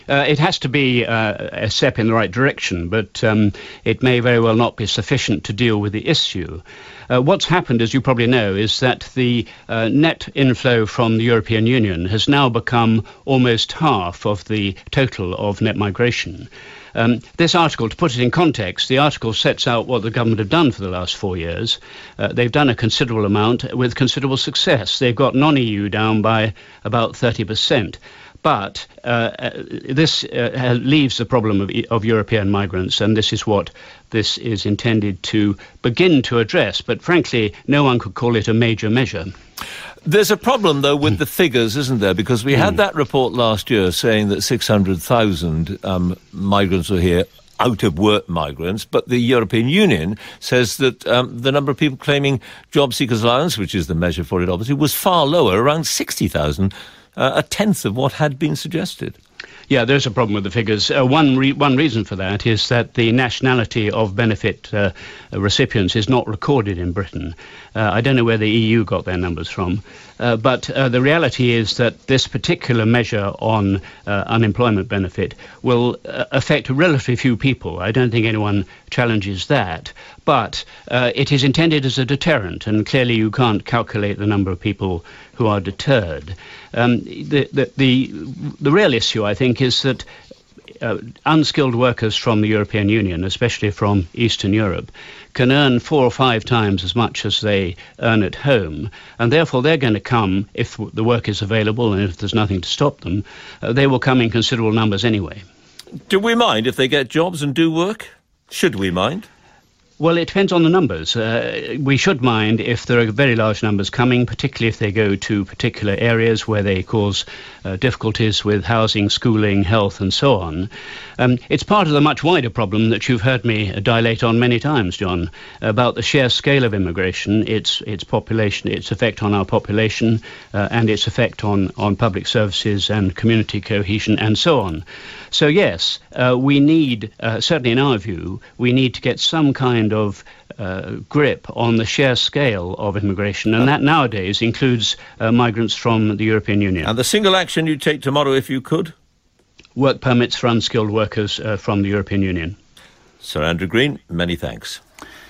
It has to be a step in the right direction, but it may very well not be sufficient to deal with the issue. What's happened, as you probably know, is that the net inflow from the European Union has now become almost half of the total of net migration. This article, to put it in context, the article sets out what the government have done for the last 4 years. They've done a considerable amount with considerable success. They've got non-EU down by about 30%. But this leaves the problem of European migrants, and this is what this is intended to begin to address. But frankly, no one could call it a major measure. There's a problem, though, with the figures, isn't there? Because we had that report last year saying that 600,000 migrants were here, out-of-work migrants, but the European Union says that the number of people claiming job seekers allowance, which is the measure for it, obviously, was far lower, around 60,000, a tenth of what had been suggested. Yeah, there's a problem with the figures. One reason for that is that the nationality of benefit recipients is not recorded in Britain. I don't know where the EU got their numbers from, but the reality is that this particular measure on unemployment benefit will affect relatively few people. I don't think anyone challenges that, but it is intended as a deterrent, and clearly you can't calculate the number of people who are deterred. The real issue, I think, is that unskilled workers from the European Union, especially from Eastern Europe, can earn 4 or 5 times as much as they earn at home, and therefore they're going to come, if the work is available and if there's nothing to stop them, they will come in considerable numbers anyway. Do we mind if they get jobs and do work? Should we mind? Well, it depends on the numbers. We should mind if there are very large numbers coming, particularly if they go to particular areas where they cause difficulties with housing, schooling, health, and so on. It's part of the much wider problem that you've heard me dilate on many times, John, about the sheer scale of immigration, its population, its effect on our population, and its effect on public services and community cohesion, and so on. So yes, we need, certainly in our view, we need to get some kind of grip on the sheer scale of immigration, and that nowadays includes migrants from the European Union. And the single action you'd take tomorrow if you could? Work permits for unskilled workers from the European Union. Sir Andrew Green, many thanks.